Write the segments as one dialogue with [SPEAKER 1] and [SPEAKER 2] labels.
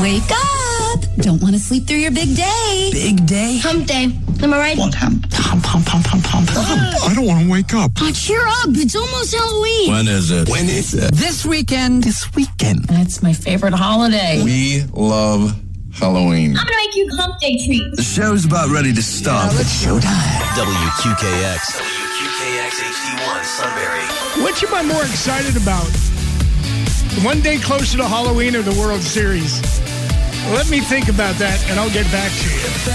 [SPEAKER 1] Wake up! Don't want to sleep through your big day.
[SPEAKER 2] Big day?
[SPEAKER 3] Hump day. Am I right?
[SPEAKER 2] What hump? Hump.
[SPEAKER 4] I don't want to wake up.
[SPEAKER 3] Oh, cheer up. It's almost Halloween.
[SPEAKER 4] When is it?
[SPEAKER 2] This weekend.
[SPEAKER 1] That's my favorite holiday.
[SPEAKER 4] We love Halloween.
[SPEAKER 3] I'm going to make you hump day treats.
[SPEAKER 4] The show's about ready to start.
[SPEAKER 2] It's showtime.
[SPEAKER 5] WQKX HD1 Sunbury.
[SPEAKER 6] Which am I more excited about? One day closer to Halloween or the World Series? Let me think about that, and I'll get back to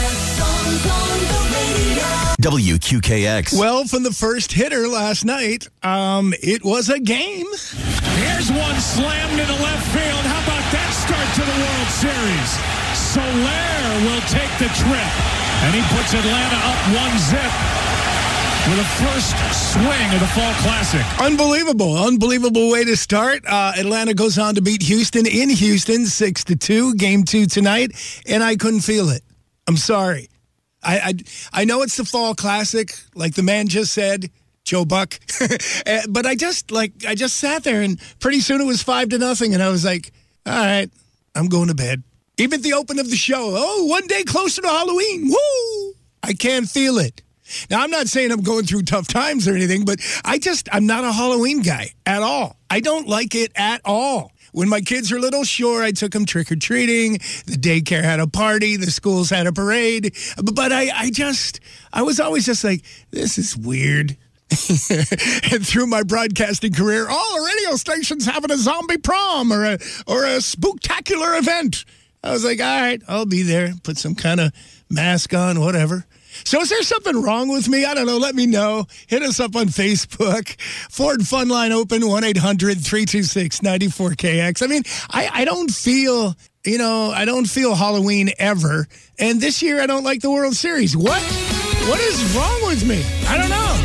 [SPEAKER 6] you.
[SPEAKER 5] WQKX.
[SPEAKER 6] Well, from the first hitter last night, it was a game.
[SPEAKER 7] Here's one slammed into left field. How about that start to the World Series? Soler will take the trip, and he puts Atlanta up 1-0 with a first swing of the Fall Classic.
[SPEAKER 6] Unbelievable way to start. Atlanta goes on to beat Houston in Houston 6-2. Game 2 tonight, and I couldn't feel it. I'm sorry. I know it's the Fall Classic, like the man just said, Joe Buck. But I just sat there, and pretty soon it was 5-0, and I was like, all right, I'm going to bed. Even the open of the show, one day closer to Halloween. Woo! I can't feel it. Now, I'm not saying I'm going through tough times or anything, but I'm not a Halloween guy at all. I don't like it at all. When my kids were little, sure, I took them trick-or-treating. The daycare had a party. The schools had a parade. But I was always just like, this is weird. And through my broadcasting career, all radio stations having a zombie prom or a spooktacular event. I was like, all right, I'll be there. Put some kind of mask on, whatever. So is there something wrong with me? I don't know. Let me know. Hit us up on Facebook. Ford Fun Line open, 1-800-326-94KX. I mean, I don't feel Halloween ever. And this year I don't like the World Series. What is wrong with me? I don't know.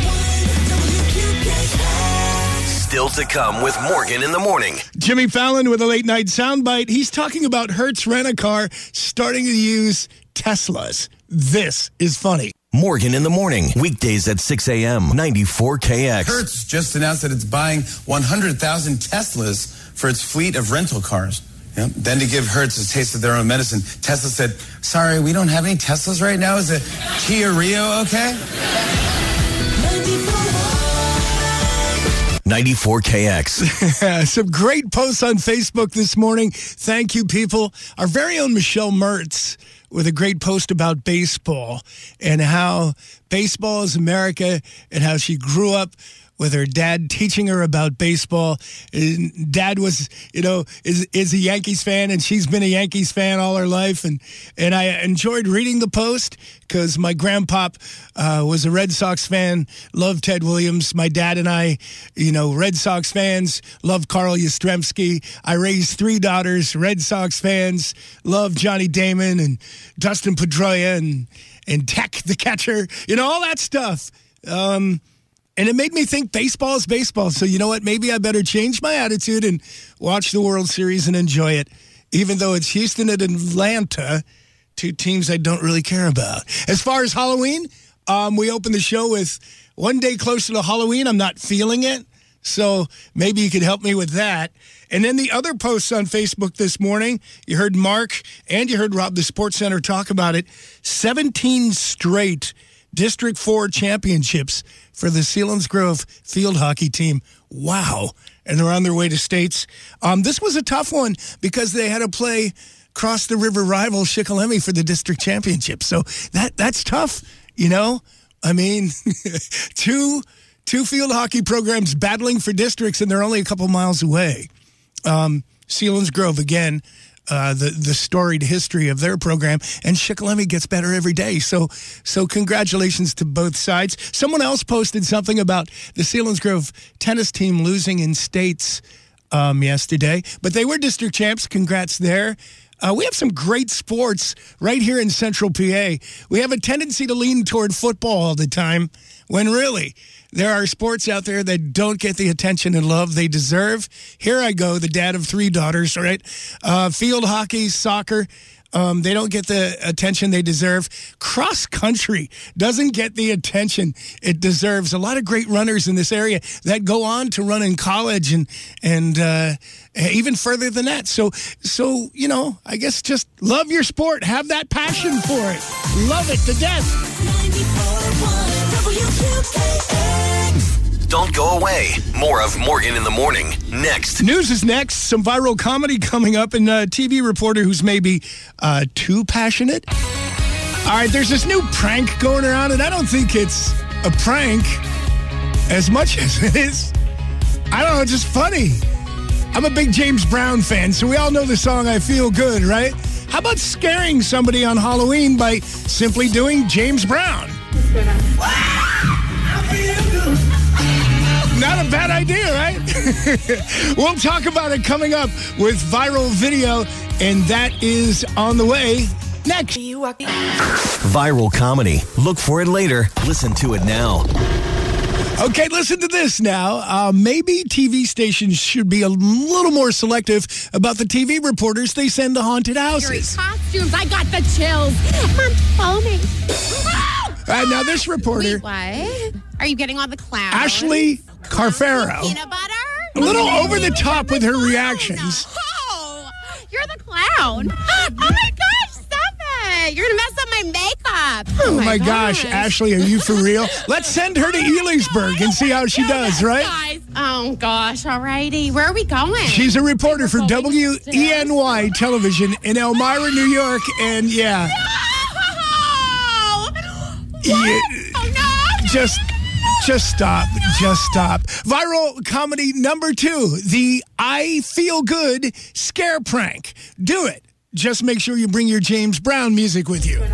[SPEAKER 5] Still to come with Morgan in the morning.
[SPEAKER 6] Jimmy Fallon with a late night soundbite. He's talking about Hertz Rent-A-Car starting to use Teslas. This is funny.
[SPEAKER 5] Morgan in the morning. Weekdays at 6 a.m. 94KX.
[SPEAKER 8] Hertz just announced that it's buying 100,000 Teslas for its fleet of rental cars. Yep. Then to give Hertz a taste of their own medicine, Tesla said, sorry, we don't have any Teslas right now. Is a Kia Rio okay?
[SPEAKER 5] 94KX.
[SPEAKER 6] Some great posts on Facebook this morning. Thank you, people. Our very own Michelle Mertz with a great post about baseball and how baseball is America and how she grew up with her dad teaching her about baseball. Dad was, is a Yankees fan, and she's been a Yankees fan all her life. And I enjoyed reading the post because my grandpop was a Red Sox fan, loved Ted Williams. My dad and I, Red Sox fans, loved Carl Yastrzemski. I raised 3 daughters, Red Sox fans, loved Johnny Damon and Dustin Pedroia and Tech, the catcher, all that stuff. And it made me think baseball is baseball. So you know what? Maybe I better change my attitude and watch the World Series and enjoy it, even though it's Houston and Atlanta, 2 teams I don't really care about. As far as Halloween, we opened the show with one day closer to Halloween. I'm not feeling it. So maybe you could help me with that. And then the other posts on Facebook this morning, you heard Mark and you heard Rob, the Sports Center, talk about it. 17 straight District 4 championships for the Selinsgrove field hockey team. Wow. And they're on their way to states. This was a tough one because they had to play cross the river rival Shikellamy for the district championship. So that's tough, I mean, two field hockey programs battling for districts, and they're only a couple miles away. Selinsgrove, again, the storied history of their program, and Shikellamy gets better every day. So congratulations to both sides. Someone else posted something about the Selinsgrove tennis team losing in states yesterday, but they were district champs. Congrats there. We have some great sports right here in Central PA. We have a tendency to lean toward football all the time, when really there are sports out there that don't get the attention and love they deserve. Here I go, the dad of 3 daughters, right? Field hockey, soccer. They don't get the attention they deserve. Cross country doesn't get the attention it deserves. A lot of great runners in this area that go on to run in college and even further than that. So you know, I guess just love your sport. Have that passion for it. Love it to death.
[SPEAKER 5] Don't go away. More of Morgan in the Morning next.
[SPEAKER 6] News is next. Some viral comedy coming up, and a TV reporter who's maybe too passionate. All right, there's this new prank going around, and I don't think it's a prank as much as it is, I don't know, just funny. I'm a big James Brown fan, so we all know the song I Feel Good, right? How about scaring somebody on Halloween by simply doing James Brown? Not a bad idea, right? We'll talk about it coming up with viral video, and that is on the way next.
[SPEAKER 5] Viral comedy. Look for it later. Listen to it now.
[SPEAKER 6] Okay, listen to this now. Maybe TV stations should be a little more selective about the TV reporters they send to haunted houses.
[SPEAKER 9] Costumes, I got the chills. I'm foaming.
[SPEAKER 6] Now this reporter...
[SPEAKER 9] Wait, what? Are you getting all the clowns?
[SPEAKER 6] Ashley Carfaro.
[SPEAKER 9] Peanut butter?
[SPEAKER 6] A little over the top with her reactions.
[SPEAKER 9] Oh, you're the clown. Oh my gosh, stop it. You're going to mess up my makeup.
[SPEAKER 6] Oh my gosh, Ashley, are you for real? Let's send her to Ely'sburg and see how she does, right?
[SPEAKER 9] Guys. Oh gosh, alrighty. Where are we going?
[SPEAKER 6] She's a reporter for WENY television in Elmira, New York, and yeah.
[SPEAKER 9] No!
[SPEAKER 6] Yeah,
[SPEAKER 9] oh no!
[SPEAKER 6] Just stop. Just stop. Viral comedy number 2, the I Feel Good scare prank. Do it. Just make sure you bring your James Brown music with you.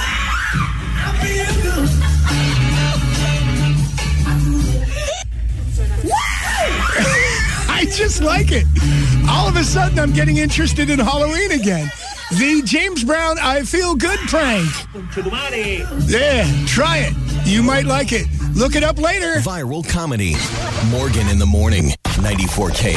[SPEAKER 6] I just like it. All of a sudden, I'm getting interested in Halloween again. The James Brown I Feel Good prank. Yeah, try it. You might like it. Look it up later.
[SPEAKER 5] Viral comedy. Morgan in the Morning. 94 KX.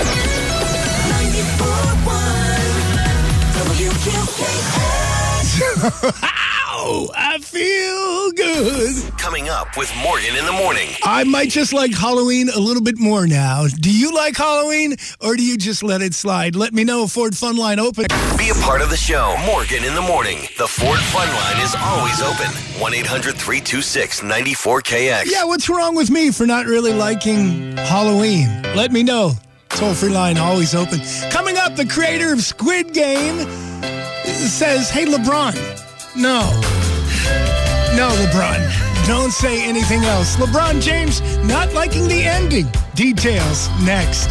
[SPEAKER 6] 94.1 Ow, I feel good.
[SPEAKER 5] Coming up with Morgan in the Morning.
[SPEAKER 6] I might just like Halloween a little bit more now. Do you like Halloween, or do you just let it slide? Let me know. Ford Fun Line open.
[SPEAKER 5] Be a part of the show. Morgan in the Morning. The Ford Fun Line is always open. 1-800-326-94KX.
[SPEAKER 6] Yeah, what's wrong with me for not really liking Halloween? Let me know. Toll-free line always open. Coming up, the creator of Squid Game says, hey, LeBron. No, LeBron. Don't say anything else. LeBron James not liking the ending. Details next.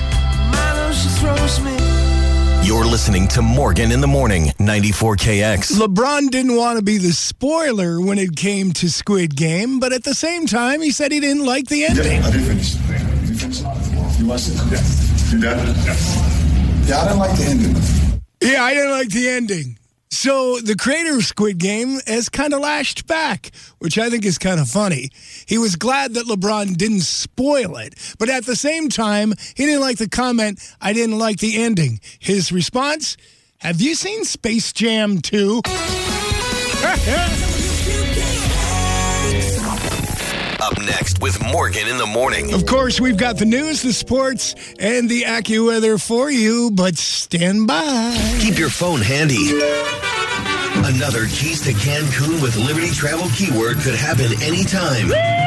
[SPEAKER 5] You're listening to Morgan in the Morning, 94 KX.
[SPEAKER 6] LeBron didn't want to be the spoiler when it came to Squid Game, but at the same time, he said he didn't like the ending.
[SPEAKER 4] I did finish. You watched it? Yes. You done? Yes. Yeah, I didn't like the ending.
[SPEAKER 6] Yeah, I didn't like the ending. So the creator of Squid Game has kind of lashed back, which I think is kind of funny. He was glad that LeBron didn't spoil it, but at the same time, he didn't like the comment, I didn't like the ending. His response, have you seen Space Jam 2?
[SPEAKER 5] Up next with Morgan in the Morning.
[SPEAKER 6] Of course, we've got the news, the sports, and the AccuWeather for you, but stand by.
[SPEAKER 5] Keep your phone handy. Another Keys to Cancun with Liberty Travel keyword could happen anytime.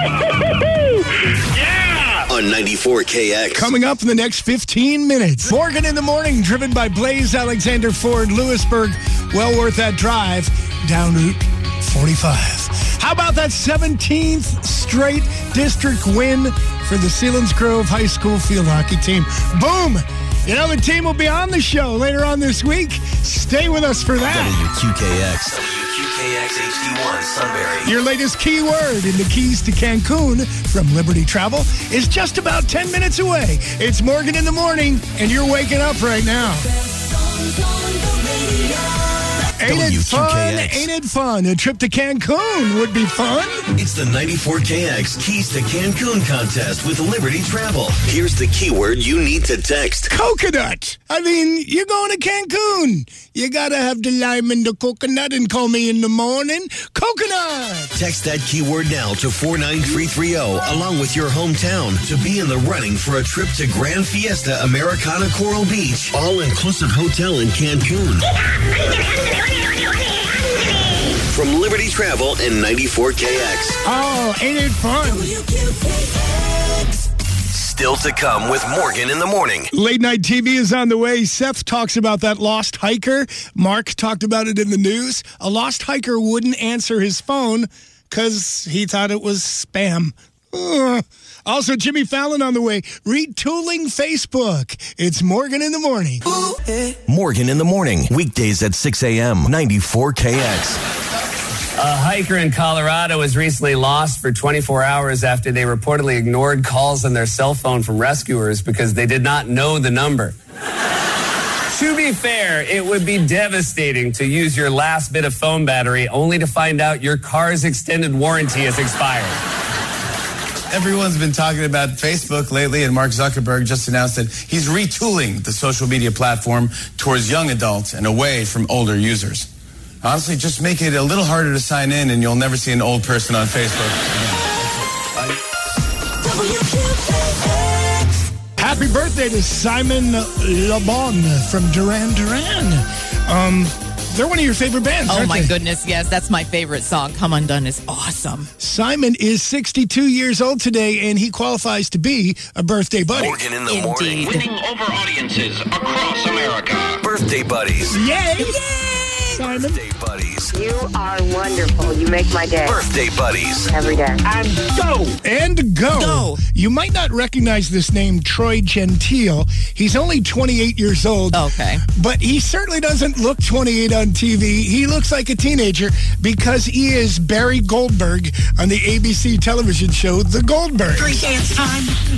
[SPEAKER 5] Yeah! On 94 KX.
[SPEAKER 6] Coming up in the next 15 minutes. Morgan in the Morning, driven by Blaze Alexander Ford, Lewisburg. Well worth that drive down Route 45. How about that 17th straight district win for the Selinsgrove High School field hockey team? Boom! You know, the team will be on the show later on this week. Stay with us for that.
[SPEAKER 5] WQKX. WQKX HD1 Sunbury.
[SPEAKER 6] Your latest keyword in the Keys to Cancun from Liberty Travel is just about 10 minutes away. It's Morgan in the Morning, and you're waking up right now. Ain't it fun?
[SPEAKER 5] WQKX.
[SPEAKER 6] Ain't it fun? A trip to Cancun would be fun.
[SPEAKER 5] It's the 94KX Keys to Cancun contest with Liberty Travel. Here's the keyword you need to text.
[SPEAKER 6] Coconut. I mean, you're going to Cancun. You gotta have the lime and the coconut and call me in the morning. Coconut.
[SPEAKER 5] Text that keyword now to 49330 along with your hometown to be in the running for a trip to Grand Fiesta Americana Coral Beach. All-inclusive hotel in Cancun. From Liberty Travel and 94KX.
[SPEAKER 6] Oh, ain't it fun?
[SPEAKER 5] Still to come with Morgan in the morning.
[SPEAKER 6] Late night TV is on the way. Seth talks about that lost hiker. Mark talked about it in the news. A lost hiker wouldn't answer his phone because he thought it was spam. Also, Jimmy Fallon on the way. Retooling Facebook. It's Morgan in the morning.
[SPEAKER 5] Morgan in the morning. Weekdays at 6 a.m. 94KX.
[SPEAKER 10] A hiker in Colorado was recently lost for 24 hours after they reportedly ignored calls on their cell phone from rescuers because they did not know the number. To be fair, it would be devastating to use your last bit of phone battery only to find out your car's extended warranty has expired.
[SPEAKER 8] Everyone's been talking about Facebook lately, and Mark Zuckerberg just announced that he's retooling the social media platform towards young adults and away from older users. Honestly, just make it a little harder to sign in, and you'll never see an old person on Facebook again.
[SPEAKER 6] Happy birthday to Simon Le Bon from Duran Duran. They're one of your favorite bands,
[SPEAKER 11] Oh,
[SPEAKER 6] aren't
[SPEAKER 11] my
[SPEAKER 6] they?
[SPEAKER 11] goodness, yes. That's my favorite song. Come Undone is awesome.
[SPEAKER 6] Simon is 62 years old today, and he qualifies to be a birthday buddy.
[SPEAKER 5] Morgan in the morning.
[SPEAKER 11] Indeed.
[SPEAKER 12] Winning over audiences across America.
[SPEAKER 5] Birthday buddies.
[SPEAKER 6] Yay! Simon.
[SPEAKER 5] Birthday buddies.
[SPEAKER 13] You are wonderful. You make my day.
[SPEAKER 5] Birthday buddies.
[SPEAKER 13] Every day.
[SPEAKER 6] And go. And go.
[SPEAKER 11] Go.
[SPEAKER 6] You might not recognize this name, Troy Gentile. He's only 28 years old.
[SPEAKER 11] Okay.
[SPEAKER 6] But he certainly doesn't look 28 on TV. He looks like a teenager because he is Barry Goldberg on the ABC television show The Goldbergs.
[SPEAKER 2] Free dance time.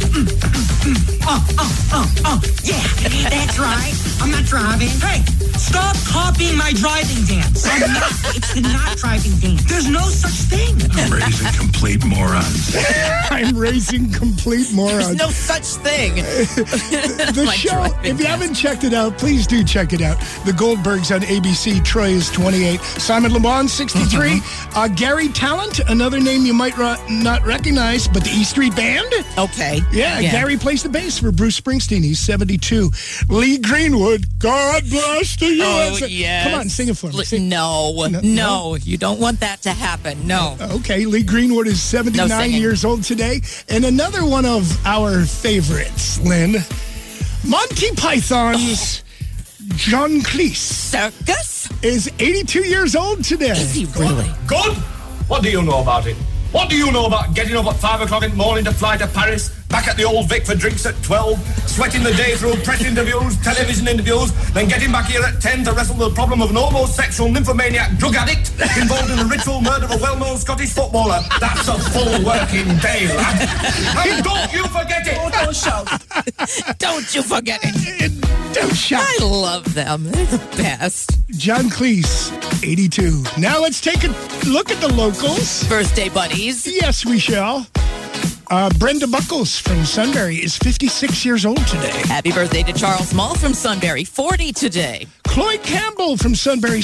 [SPEAKER 2] Yeah, that's right. I'm not driving. Hey, stop copying my driving dance. It's the not driving dance. There's no such thing.
[SPEAKER 4] I'm raising complete morons.
[SPEAKER 6] I'm raising complete morons.
[SPEAKER 11] There's no such thing.
[SPEAKER 6] The
[SPEAKER 11] My
[SPEAKER 6] show,
[SPEAKER 11] driving
[SPEAKER 6] if you
[SPEAKER 11] dance.
[SPEAKER 6] haven't checked it out, please do check it out. The Goldbergs on ABC. Troy is 28. Simon Le Bon, 63. Gary Talent, another name you might not recognize, but the E Street Band.
[SPEAKER 11] Okay.
[SPEAKER 6] Yeah, Gary plays the bass for Bruce Springsteen. He's 72. Lee Greenwood, God bless the USA.
[SPEAKER 11] Oh, yes.
[SPEAKER 6] Come on, sing it for me. Sing.
[SPEAKER 11] No, you don't want that to happen. No.
[SPEAKER 6] Okay, Lee Greenwood is
[SPEAKER 11] No
[SPEAKER 6] 79
[SPEAKER 11] singing.
[SPEAKER 6] years old today. And another one of our favorites, Lynn, Monty Python's John Cleese.
[SPEAKER 11] Circus?
[SPEAKER 6] Is 82 years old today.
[SPEAKER 11] Is he really?
[SPEAKER 14] Good? What do you know about it? What do you know about getting up at 5 o'clock in the morning to fly to Paris, back at the Old Vic for drinks at 12, sweating the day through press interviews, television interviews, then getting back here at 10 to wrestle with the problem of an homosexual nymphomaniac drug addict involved in the ritual murder of a well-known Scottish footballer? That's a full working day, lad. And don't you forget it!
[SPEAKER 11] Oh, don't shout. Don't you forget it.
[SPEAKER 6] Don't shout.
[SPEAKER 11] I love them. They're the best.
[SPEAKER 6] John Cleese, 82. Now let's take a look at the locals.
[SPEAKER 11] Birthday buddies.
[SPEAKER 6] Yes, we shall. Brenda Buckles from Sunbury is 56 years old today.
[SPEAKER 11] Happy birthday to Charles Mull from Sunbury, 40 today.
[SPEAKER 6] Cloyd Campbell from Sunbury,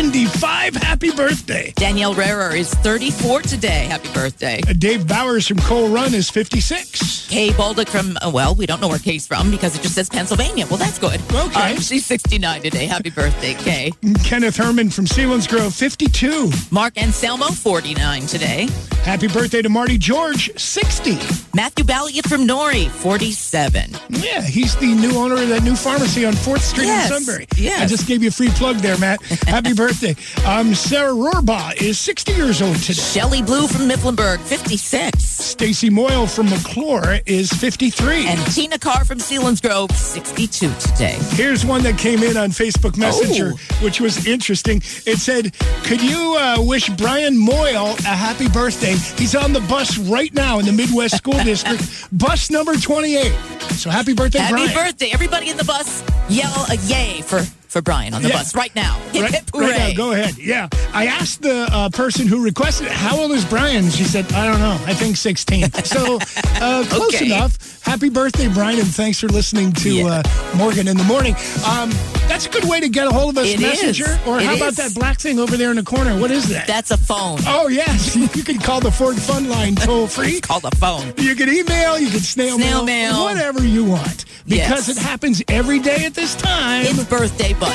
[SPEAKER 6] 75. Happy birthday.
[SPEAKER 11] Danielle Rarer is 34 today. Happy birthday.
[SPEAKER 6] Dave Bowers from Coal Run is 56.
[SPEAKER 11] Kay Baldock from, well, we don't know where Kay's from because it just says Pennsylvania. Well, that's good.
[SPEAKER 6] Okay.
[SPEAKER 11] She's 69 today. Happy birthday, Kay.
[SPEAKER 6] Kenneth Herman from Selinsgrove, 52.
[SPEAKER 11] Mark Anselmo, 49 today.
[SPEAKER 6] Happy birthday to Marty George, 60.
[SPEAKER 11] Matthew Balliot from Norrie, 47.
[SPEAKER 6] Yeah, he's the new owner of that new pharmacy on 4th Street in Sunbury.
[SPEAKER 11] Yes.
[SPEAKER 6] I just gave you a free plug there, Matt. Happy birthday. Sarah Rohrbaugh is 60 years old today.
[SPEAKER 11] Shelley Blue from Mifflinburg, 56.
[SPEAKER 6] Stacy Moyle from McClure is 53.
[SPEAKER 11] And Tina Carr from Selinsgrove, 62 today.
[SPEAKER 6] Here's one that came in on Facebook Messenger, which was interesting. It said, could you wish Brian Moyle a happy birthday? He's on the bus right now in the Midwest School District, bus number 28. So happy birthday, Brian.
[SPEAKER 11] Happy birthday, everybody in the bus. Yell a yay for Brian on the bus right now. Hip, hip, hooray.
[SPEAKER 6] Right now, go ahead. Yeah. I asked the person who requested it, how old is Brian? She said, I don't know. I think 16. So close enough. Happy birthday, Brian, and thanks for listening to Morgan in the Morning. That's a good way to get a hold of us, Messenger. Or how about that black thing over there in the corner? What is that?
[SPEAKER 11] That's a phone.
[SPEAKER 6] Oh, yes. You can call the Ford Fun Line toll free.
[SPEAKER 11] Call the phone.
[SPEAKER 6] You can email, you can snail mail, whatever you want. Because it happens every day at this time.
[SPEAKER 11] It's birthday buddies.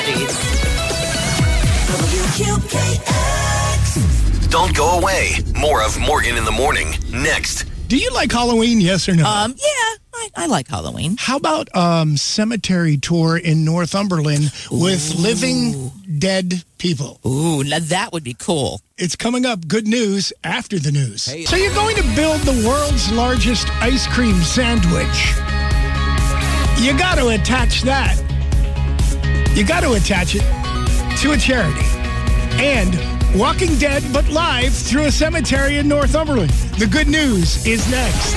[SPEAKER 5] Don't go away. More of Morgan in the Morning next.
[SPEAKER 6] Do you like Halloween, yes or no?
[SPEAKER 11] Yeah, I like Halloween.
[SPEAKER 6] How about cemetery tour in Northumberland with living dead people?
[SPEAKER 11] Ooh, now that would be cool.
[SPEAKER 6] It's coming up. Good news after the news. Hey. So you're going to build the world's largest ice cream sandwich. You got to attach that. You got to attach it to a charity. And Walking Dead, but live through a cemetery in Northumberland. The good news is next.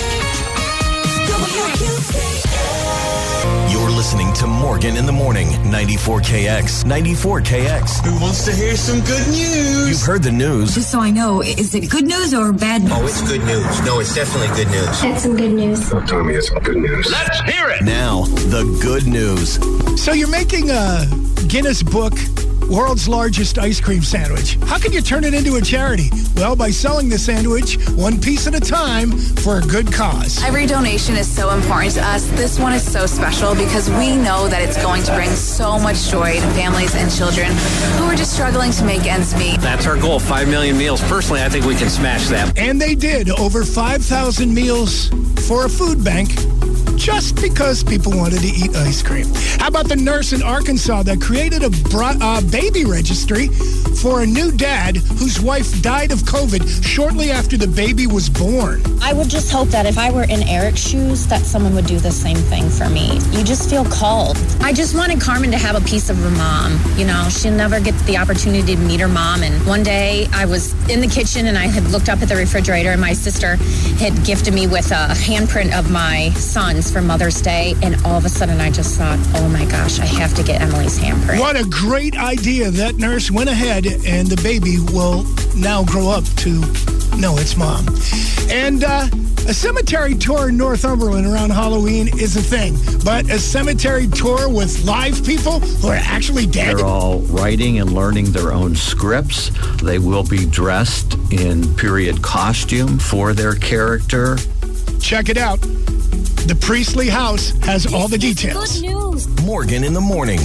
[SPEAKER 5] You're listening to Morgan in the Morning, 94KX, 94KX.
[SPEAKER 15] Who wants to hear some good news?
[SPEAKER 5] You've heard the news.
[SPEAKER 1] Just so I know, is it good news or bad news?
[SPEAKER 15] Oh, it's good news. No, it's definitely good news.
[SPEAKER 3] That's some good news.
[SPEAKER 4] Oh, Tommy, it's some good news.
[SPEAKER 12] Let's hear it.
[SPEAKER 5] Now, the good news.
[SPEAKER 6] So you're making a Guinness Book world's largest ice cream sandwich. How can you turn it into a charity? Well, by selling the sandwich one piece at a time for a good cause.
[SPEAKER 16] Every donation is so important to us. This one is so special because we know that it's going to bring so much joy to families and children who are just struggling to make ends meet.
[SPEAKER 17] That's our goal, 5 million meals. Personally, I think we can smash that.
[SPEAKER 6] And they did. Over 5,000 meals for a food bank, just because people wanted to eat ice cream. How about the nurse in Arkansas that created a baby registry for a new dad whose wife died of COVID shortly after the baby was born?
[SPEAKER 18] I would just hope that if I were in Eric's shoes, that someone would do the same thing for me. You just feel called. I just wanted Carmen to have a piece of her mom. You know, she'll never get the opportunity to meet her mom. And one day I was in the kitchen and I had looked up at the refrigerator and my sister had gifted me with a handprint of my son's for Mother's Day, and all of a sudden I just thought, oh my gosh, I have to get Emily's handprint.
[SPEAKER 6] What a great idea. That nurse went ahead, and the baby will now grow up to know its mom. And a cemetery tour in Northumberland around Halloween is a thing, but a cemetery tour with live people who are actually dead?
[SPEAKER 19] They're all writing and learning their own scripts. They will be dressed in period costume for their character.
[SPEAKER 6] Check it out. The Priestley House has all the details.
[SPEAKER 3] Good news.
[SPEAKER 5] Morgan in the Morning,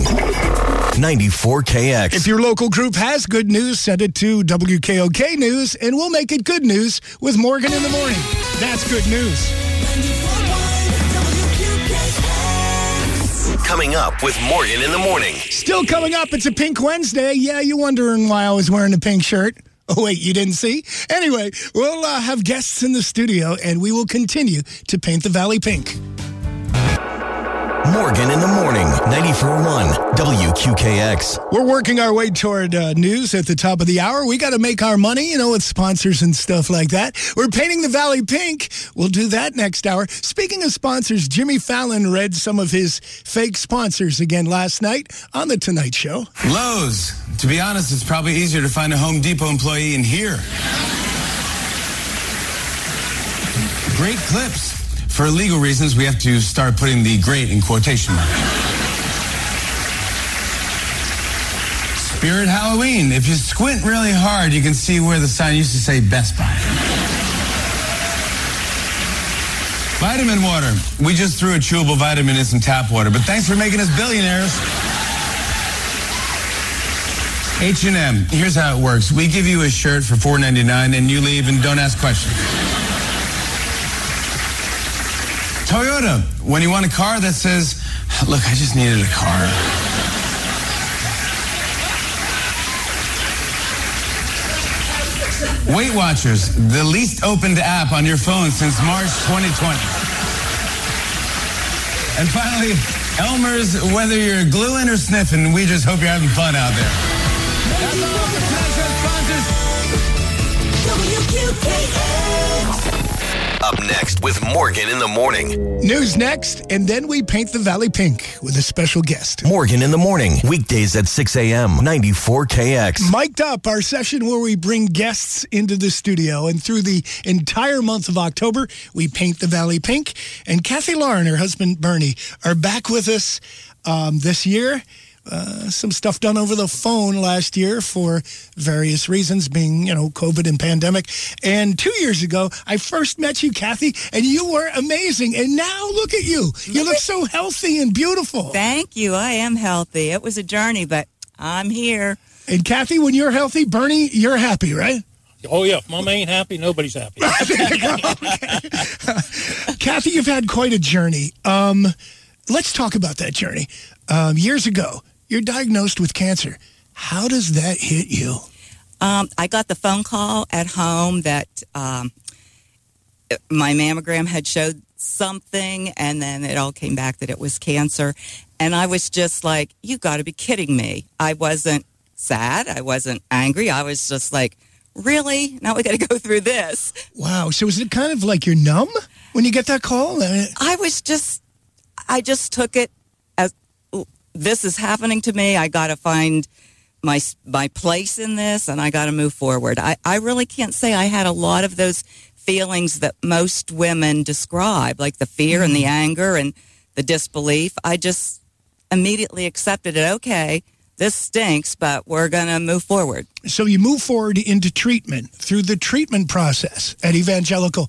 [SPEAKER 5] 94KX.
[SPEAKER 6] If your local group has good news, send it to WKOK News, and we'll make it good news with Morgan in the Morning. That's good news.
[SPEAKER 5] Coming up with Morgan in the Morning.
[SPEAKER 6] Still coming up, it's a Pink Wednesday. Yeah, you're wondering why I was wearing a pink shirt. Oh, wait, you didn't see? Anyway, we'll have guests in the studio, and we will continue to paint the Valley pink.
[SPEAKER 5] Morgan in the Morning, 94.1 WQKX.
[SPEAKER 6] We're working our way toward news at the top of the hour. We got to make our money, you know, with sponsors and stuff like that. We're painting the Valley pink. We'll do that next hour. Speaking of sponsors, Jimmy Fallon read some of his fake sponsors again last night on The Tonight Show.
[SPEAKER 8] Lowe's. To be honest, it's probably easier to find a Home Depot employee in here. Great clips. For legal reasons, we have to start putting the great in quotation marks. Spirit Halloween. If you squint really hard, you can see where the sign used to say Best Buy. Vitamin water. We just threw a chewable vitamin in some tap water, but thanks for making us billionaires. H&M. Here's how it works. We give you a shirt for $4.99 and you leave and don't ask questions. Toyota, when you want a car that says, look, I just needed a car. Weight Watchers, the least opened app on your phone since March 2020. And finally, Elmer's, whether you're gluing or sniffing, we just hope you're having fun out there. That's all for tonight's sponsors. WQKX.
[SPEAKER 5] Up next with Morgan in the Morning.
[SPEAKER 6] News next, and then we paint the Valley pink with a special guest.
[SPEAKER 5] Morgan in the Morning, weekdays at 6 a.m., 94 KX.
[SPEAKER 6] Mic'd Up, our session where we bring guests into the studio, and through the entire month of October, we paint the Valley pink. And Kathy Lahr and her husband Bernie are back with us this year. Some stuff done over the phone last year for various reasons, being, COVID and pandemic. And 2 years ago, I first met you, Kathy, and you were amazing. And now look at you. You look so healthy and beautiful.
[SPEAKER 20] Thank you. I am healthy. It was a journey, but I'm here.
[SPEAKER 6] And Kathy, when you're healthy, Bernie, you're happy, right?
[SPEAKER 7] Oh, yeah. If Mama ain't happy, nobody's happy.
[SPEAKER 6] There you go. Okay. Kathy, you've had quite a journey. Let's talk about that journey. Years ago, you're diagnosed with cancer. How does that hit you?
[SPEAKER 20] I got the phone call at home that my mammogram had showed something, and then it all came back that it was cancer. And I was just like, you got to be kidding me. I wasn't sad. I wasn't angry. I was just like, really? Now we got to go through this.
[SPEAKER 6] Wow. So is it kind of like you're numb when you get that call?
[SPEAKER 20] I just took it as, this is happening to me. I got to find my place in this, and I got to move forward. I really can't say I had a lot of those feelings that most women describe, like the fear and the anger and the disbelief. I just immediately accepted it. Okay, this stinks, but we're going to move forward.
[SPEAKER 6] So you move forward into treatment through the treatment process at Evangelical.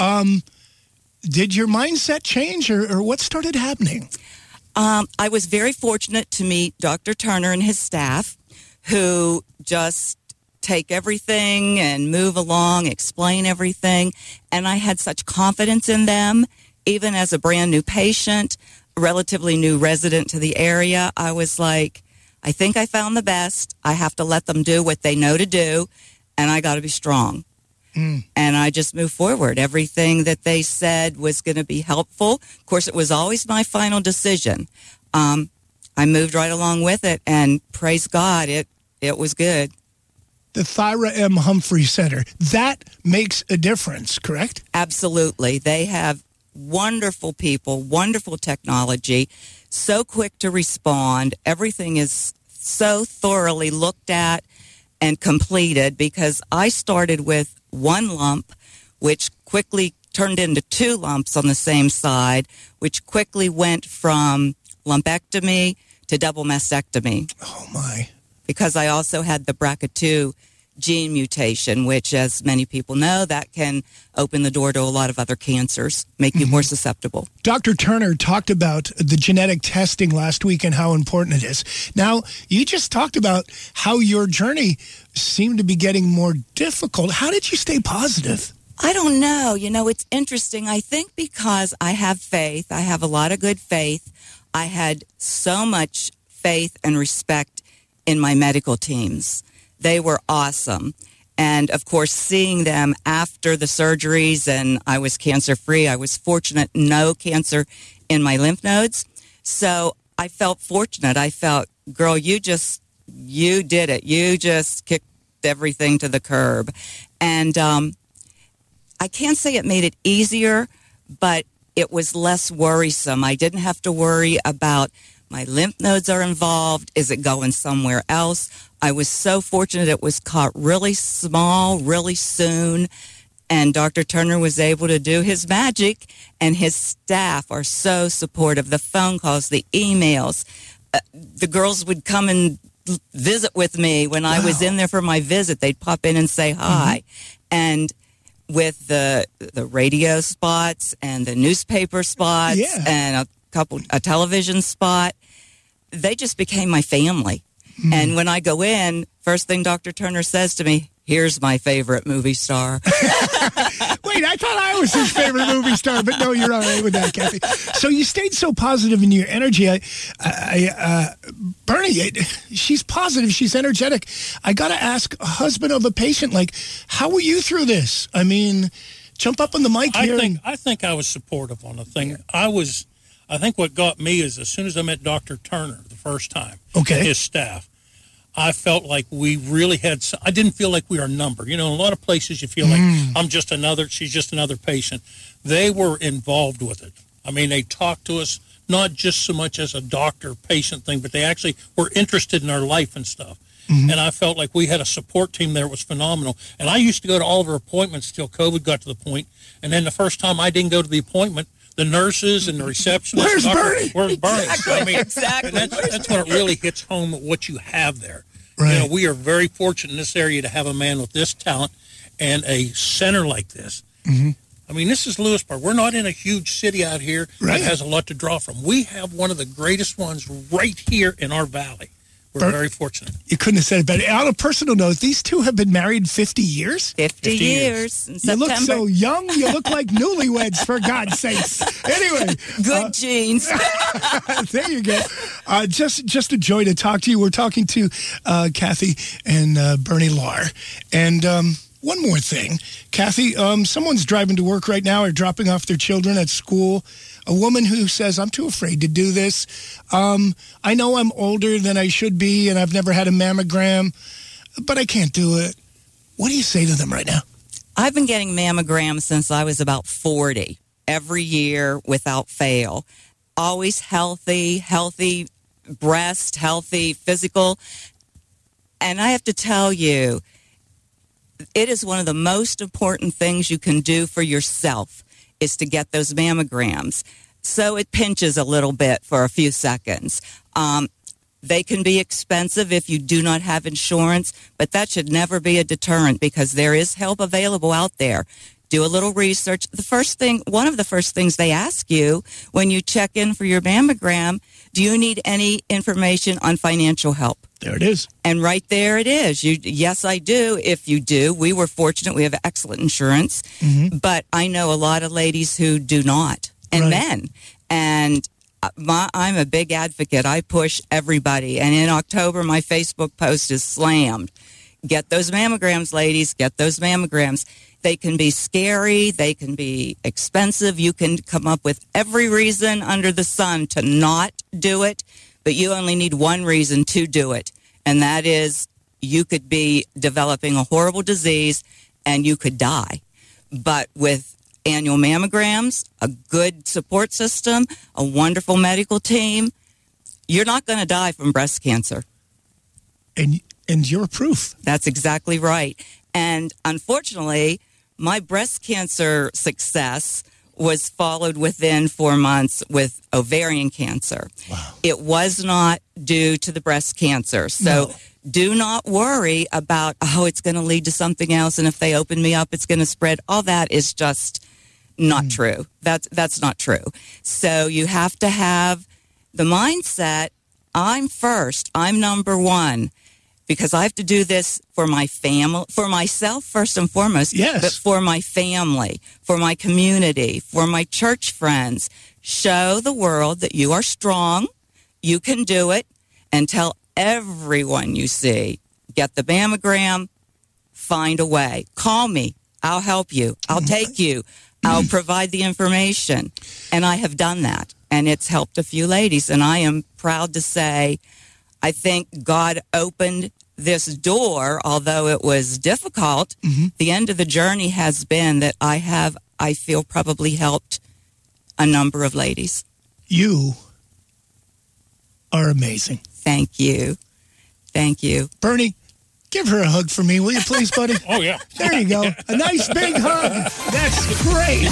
[SPEAKER 6] Did your mindset change, or what started happening?
[SPEAKER 20] I was very fortunate to meet Dr. Turner and his staff, who just take everything and move along, explain everything. And I had such confidence in them, even as a brand new patient, relatively new resident to the area. I was like, I think I found the best. I have to let them do what they know to do, and I got to be strong. And I just moved forward. Everything that they said was going to be helpful. Of course, it was always my final decision. I moved right along with it, and praise God, it was good.
[SPEAKER 6] The Thyra M. Humphrey Center, that makes a difference, correct?
[SPEAKER 20] Absolutely. They have wonderful people, wonderful technology, so quick to respond. Everything is so thoroughly looked at and completed, because I started with one lump, which quickly turned into two lumps on the same side, which quickly went from lumpectomy to double mastectomy.
[SPEAKER 6] Oh, my.
[SPEAKER 20] Because I also had the BRCA2 gene mutation, which, as many people know, that can open the door to a lot of other cancers, make you more susceptible.
[SPEAKER 6] Dr. Turner talked about the genetic testing last week and how important it is. Now, you just talked about how your journey seemed to be getting more difficult. How did you stay positive?
[SPEAKER 20] I don't know. It's interesting. I think because I have faith, I have a lot of good faith. I had so much faith and respect in my medical teams. They were awesome. And, of course, seeing them after the surgeries, and I was cancer-free. I was fortunate, no cancer in my lymph nodes. So I felt fortunate. I felt, girl, you did it. You just kicked everything to the curb. And I can't say it made it easier, but it was less worrisome. I didn't have to worry about my lymph nodes are involved. Is it going somewhere else? I was so fortunate it was caught really small, really soon. And Dr. Turner was able to do his magic, and his staff are so supportive. The phone calls, the emails. The girls would come and visit with me when I was in there for my visit. They'd pop in and say hi. And with the radio spots and the newspaper spots and a television spot, they just became my family. And when I go in, first thing Dr. Turner says to me, here's my favorite movie star.
[SPEAKER 6] Wait, I thought I was his favorite movie star, but no, you're all right with that, Kathy. So you stayed so positive in your energy. Bernie, she's positive. She's energetic. I got to ask a husband of a patient, how were you through this? I mean, jump up on the mic here.
[SPEAKER 7] I think I was supportive on the thing. I think what got me is as soon as I met Dr. Turner the first time, his staff,
[SPEAKER 21] I felt like we really had, I didn't feel like we were a number. You know, in a lot of places you feel like she's just another patient. They were involved with it. I mean, they talked to us, not just so much as a doctor-patient thing, but they actually were interested in our life and stuff. And I felt like we had a support team there that was phenomenal. And I used to go to all of our appointments till COVID got to the point. And then the first time I didn't go to the appointment, the nurses and the receptionists.
[SPEAKER 6] Where's Bernie?
[SPEAKER 21] Where's Bernie?
[SPEAKER 11] Exactly,
[SPEAKER 21] So, I mean,
[SPEAKER 11] exactly.
[SPEAKER 21] That's when it really hits home what you have there.
[SPEAKER 6] Right.
[SPEAKER 21] You know, we are very fortunate in this area to have a man with this talent and a center like this. I mean, this is Lewisburg. We're not in a huge city out here that has a lot to draw from. We have one of the greatest ones right here in our valley. We're very fortunate.
[SPEAKER 6] You couldn't have said it better. On a personal note, these two have been married 50 years?
[SPEAKER 20] 50 years in
[SPEAKER 6] You
[SPEAKER 20] September.
[SPEAKER 6] look so young. You look like newlyweds, for God's sakes. Anyway.
[SPEAKER 20] Good genes.
[SPEAKER 6] There you go. Just a joy to talk to you. We're talking to Kathy and Bernie Lahr. And one more thing. Kathy, someone's driving to work right now or dropping off their children at school. A woman who says, I'm too afraid to do this. I know I'm older than I should be, and I've never had a mammogram, but I can't do it. What do you say to them right now?
[SPEAKER 20] I've been getting mammograms since I was about 40, every year without fail. Always healthy breast, healthy physical. And I have to tell you, it is one of the most important things you can do for yourself is to get those mammograms. So it pinches a little bit for a few seconds. They can be expensive if you do not have insurance, but that should never be a deterrent because there is help available out there. Do a little research. One of the first things they ask you when you check in for your mammogram, do you need any information on financial help?
[SPEAKER 6] There it is.
[SPEAKER 20] And right there it is. Yes, I do. If you do, we were fortunate. We have excellent insurance. But I know a lot of ladies who do not, and men. And I'm a big advocate. I push everybody. And in October, my Facebook post is slammed. Get those mammograms, ladies. Get those mammograms. They can be scary. They can be expensive. You can come up with every reason under the sun to not do it. But you only need one reason to do it, and that is you could be developing a horrible disease and you could die. But with annual mammograms, a good support system, a wonderful medical team, you're not going to die from breast cancer.
[SPEAKER 6] And you're proof.
[SPEAKER 20] That's exactly right. And unfortunately, my breast cancer success was followed within 4 months with ovarian cancer.
[SPEAKER 6] Wow.
[SPEAKER 20] It was not due to the breast cancer. So do not worry about, it's going to lead to something else. And if they open me up, it's going to spread. All that is just not true. That's not true. So you have to have the mindset, I'm first, I'm number one. Because I have to do this for my family, for myself first and foremost, but for my family, for my community, for my church friends. Show the world that you are strong, you can do it, and tell everyone you see, get the mammogram, find a way. Call me. I'll help you. I'll take you. I'll provide the information. And I have done that, and it's helped a few ladies. And I am proud to say, I think God opened this door, although it was difficult. The end of the journey has been that I feel probably helped a number of ladies.
[SPEAKER 6] You are amazing.
[SPEAKER 20] Thank you. Thank you.
[SPEAKER 6] Bernie, give her a hug for me, will you please, buddy?
[SPEAKER 21] Oh, yeah.
[SPEAKER 6] There you go. A nice big hug. That's great.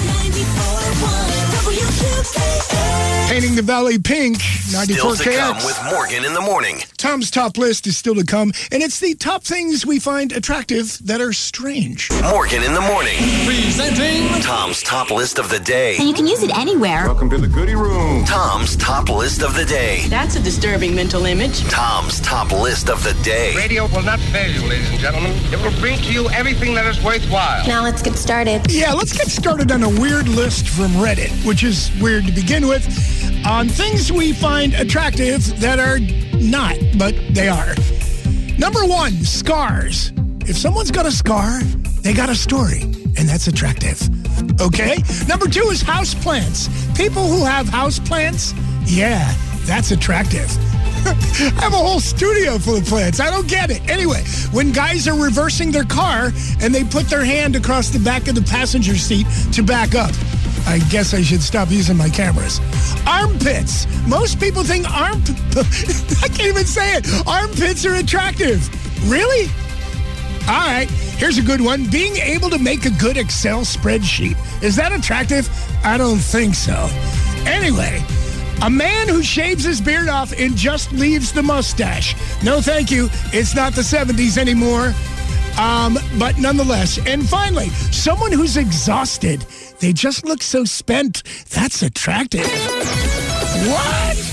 [SPEAKER 6] Painting the Valley pink, 94
[SPEAKER 5] Still to come
[SPEAKER 6] KX.
[SPEAKER 5] with Morgan in the morning.
[SPEAKER 6] Tom's top list is still to come, and it's the top things we find attractive that are strange.
[SPEAKER 5] Morgan in the morning.
[SPEAKER 12] Presenting
[SPEAKER 5] Tom's top list of the day.
[SPEAKER 3] And you can use it anywhere.
[SPEAKER 15] Welcome to the goodie room.
[SPEAKER 5] Tom's top list of the day.
[SPEAKER 2] That's a disturbing mental image.
[SPEAKER 5] Tom's top list of the day.
[SPEAKER 22] Radio will not fail you, ladies and gentlemen. It will bring to you everything that is worthwhile.
[SPEAKER 3] Now let's get started.
[SPEAKER 6] Yeah, let's get started on a weird list from Reddit, which is weird to begin with, on things we find attractive that are not, but they are. Number one, scars. If someone's got a scar, they got a story, and that's attractive. Okay? Number two is houseplants. People who have houseplants, yeah, that's attractive. I have a whole studio full of plants. I don't get it. Anyway, when guys are reversing their car and they put their hand across the back of the passenger seat to back up. I guess I should stop using my cameras. Armpits. Most people think I can't even say it. Armpits are attractive. Really? All right. Here's a good one. Being able to make a good Excel spreadsheet. Is that attractive? I don't think so. Anyway, a man who shaves his beard off and just leaves the mustache. No, thank you. It's not the 70s anymore. But nonetheless. And finally, someone who's exhausted. They just look so spent. That's attractive. What?